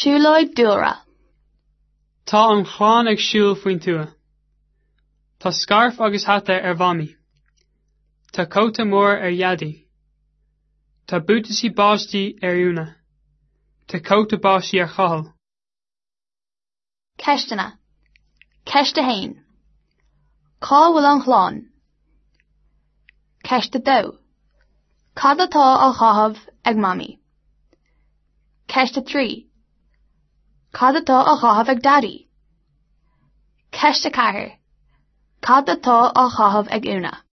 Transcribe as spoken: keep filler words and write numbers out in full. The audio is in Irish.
Siúlóid dúra. Tá an chláán ag siúl faoin tua. Tá scarf agus hata ar bhamí. Tá cóta mór ar iadí. Tá bútasí báistí ar úna. Tá cóta báistí ar chahal. Ceistena. Ceiste hain. Cá bhfuil an chláán. Ceiste dó. Cad atá á chahabh ag mami. Ceiste trí. Cad atá á chahabh ag daddy. Ceiste cathair. Cad atá á chahabh ag úna.